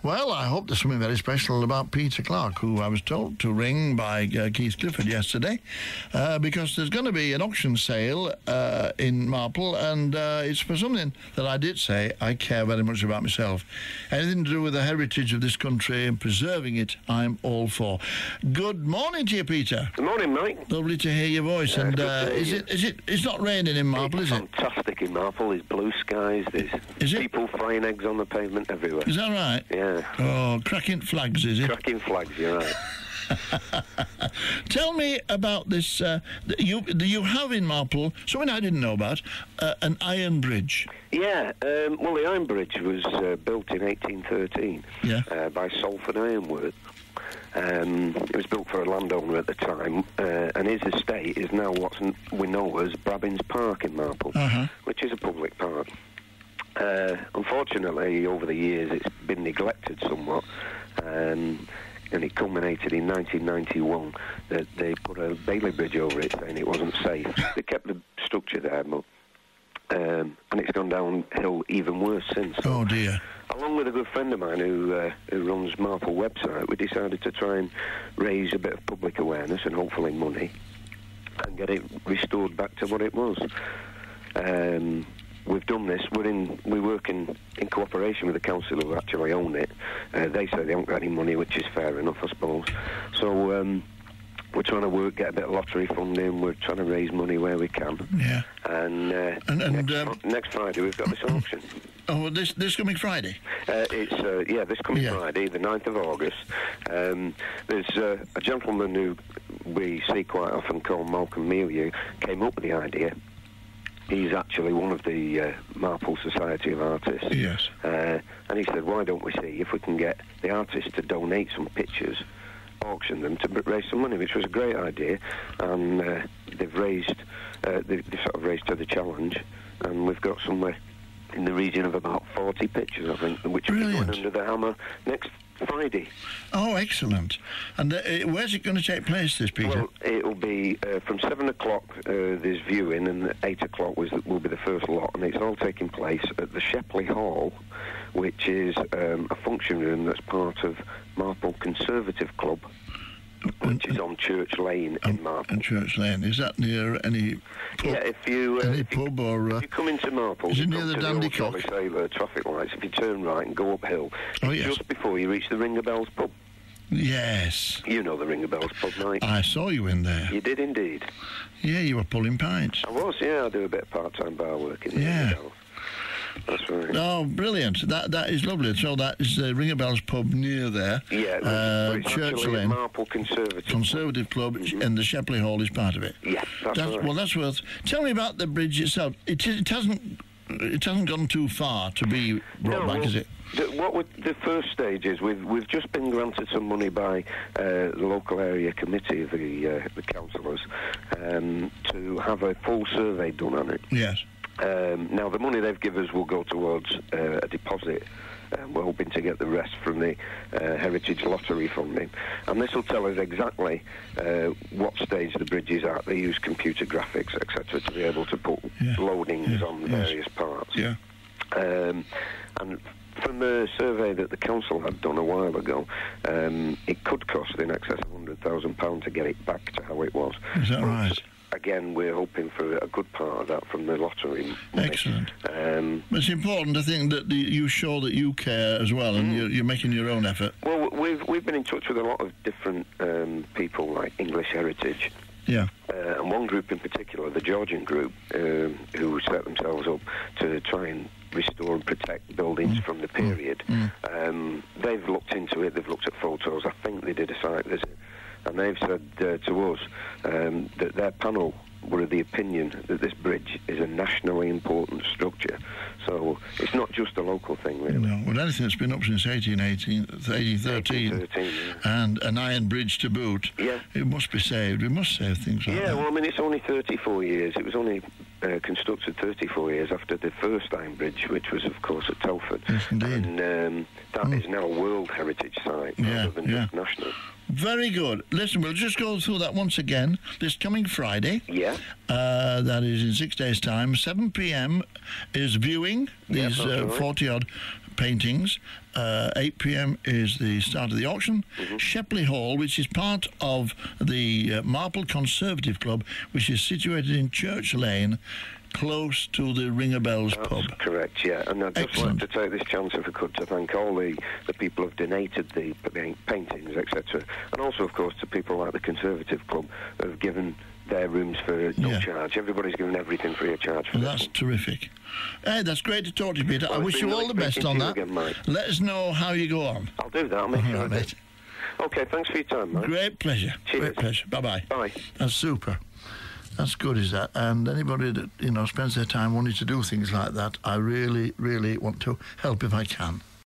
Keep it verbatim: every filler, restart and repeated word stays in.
Well, I hope there's something very special about Peter Clark, who I was told to ring by uh, Keith Clifford yesterday, uh, because there's going to be an auction sale uh, in Marple, and uh, it's for something that I did say I care very much about myself. Anything to do with the heritage of this country and preserving it, I'm all for. Good morning to you, Peter. Good morning, Mike. Lovely to hear your voice. Yeah, and good uh, to hear is you. it? Is it? It's not raining in Marple, it's is it? Fantastic in Marple. There's blue skies. There's Is it? people frying eggs on the pavement everywhere. Is that right? Yeah. Oh, cracking flags, is it? Cracking flags, you're right. Tell me about this. Uh, th- you you have in Marple something I didn't know about, uh, an iron bridge. Yeah, um, well, the Iron Bridge was uh, built in eighteen thirteen Yeah. uh, by Salford Ironworks. Um, it was built for a landowner at the time, uh, and his estate is now what we know as Brabbins Park in Marple, Uh-huh. which is a public park. Uh, unfortunately, over the years, it's been neglected somewhat, um, and it culminated in nineteen ninety-one that they put a Bailey Bridge over it, saying it wasn't safe. They kept the structure there, but um, and it's gone downhill even worse since. Oh dear. Along with a good friend of mine who uh, who runs Marple website, we decided to try and raise a bit of public awareness and hopefully money, and get it restored back to what it was. Um, we've done this. We're in. We work in, in cooperation with the council who actually own it. Uh, they say they haven't got any money, which is fair enough, I suppose. So um, we're trying to work, get a bit of lottery funding. We're trying to raise money where we can. Yeah. And, uh, And- and, next, um, next Friday we've got this auction. Oh, this this coming Friday. Uh, it's, uh, yeah, this coming Yeah. Friday, the ninth of August. Um, there's uh, a gentleman who we see quite often called Malcolm Milieu, came up with the idea. He's actually one of the uh, Marple Society of Artists. Yes. Uh, and he said, why don't we see if we can get the artists to donate some pictures, auction them to raise some money, which was a great idea. And uh, they've raised, uh, they've, they've sort of raised to the challenge, and we've got somewhere in the region of about forty pictures, I think, which will be Brilliant. going under the hammer next Friday. Oh, excellent. And uh, where's it going to take place, this, Peter? Well, it'll be uh, from seven o'clock. Uh, there's viewing, and at eight o'clock was will be the first lot, and it's all taking place at the Shepley Hall, which is um, a function room that's part of Marple Conservative Club, which is on Church Lane in Marple. And Church Lane. Is that near any pub? Yeah, if you uh, any if you, pub or... Uh, if you come into Marple, is it you near come the to Dandy old Jolly Cock? Sailor traffic lights. If you turn right and go uphill, Oh, it's yes. just before you reach the Ring of Bells pub. Yes. You know the Ring of Bells pub, Mike. I saw you in there. You did indeed. Yeah, you were pulling pints. I was, yeah. I do a bit of part-time bar work in the Yeah. Ring of Bells. That's right. Oh, brilliant. That That is lovely. So that is the Ring of Bells pub near there. Yeah, Uh, but it's Church actually a Lane. Marple Conservative. Conservative Club, and the Shepley Hall is part of it. Yeah, that's, That's, right. well, that's worth... Tell me about the bridge itself. It, is, it hasn't... It hasn't gone too far to be brought No, back, well, is it? The, what would, the first stage is we've we've just been granted some money by uh, the local area committee, the uh, the councillors, um, to have a full survey done on it. Yes. Um, now the money they've given us will go towards uh, a deposit. Um, we're hoping to get the rest from the uh, Heritage Lottery funding, and this will tell us exactly uh, what stage the bridge is at. They use computer graphics, et cetera, to be able to put Yeah. loadings Yeah. on Yes. various parts. Yeah. Um, and from the survey that the council had done a while ago, um, it could cost in excess of one hundred thousand pounds to get it back to how it was. Is that But right? Again, we're hoping for a good part of that from the lottery money. Excellent. Um, It's important, I think, that the, you show that you care as well, and Mm. you're, you're making your own effort. well, we've we've been in touch with a lot of different um, people, like English Heritage, Yeah. uh, and one group in particular, the Georgian group, um, who set themselves up to try and restore and protect buildings Mm. from the period. Mm. Um, they've looked into it, they've looked at photos, I think they did a site visit, and they've said uh, to us um, that their panel were of the opinion that this bridge is a nationally important structure. So it's not just a local thing, really. No. Well, anything that's been up since eighteen eighteen, eighteen thirteen, eighteen thirteen, and an iron bridge to boot, yeah. it must be saved. We must save things like Yeah, that. well, I mean, it's only thirty-four years. It was only uh, constructed thirty-four years after the first Iron Bridge, which was, of course, at Telford. Yes, indeed. And um, that Mm. is now a World Heritage Site Yeah, rather than yeah. just national. Very good. Listen, we'll just go through that once again. This coming Friday, Yeah. uh, that is in six days' time, seven p.m. is viewing Yeah, these that's uh, right. forty-odd paintings. Uh, eight p.m. is the start of the auction. Mm-hmm. Shepley Hall, which is part of the uh, Marple Conservative Club, which is situated in Church Lane, close to the Ringer Bells That's pub. correct, yeah. And I'd just Excellent. like to take this chance, if I could, to thank all the, the people who've donated the pa- paintings, et cetera. And also, of course, to people like the Conservative Club who have given their rooms for no Yeah. charge. Everybody's given everything free of charge for Well, this that's one. terrific. Hey, that's great to talk to you, Peter. Well, I it's wish been you all nice the best speaking on to you that. again, Mike. Let us know how you go on. I'll do that. I'll make sure All I do. right. Okay, thanks for your time, Mike. Great pleasure. Cheers. Great pleasure. Bye-bye. Bye. That's super. That's good, is that? And anybody that, you know, spends their time wanting to do things like that, I really, really want to help if I can.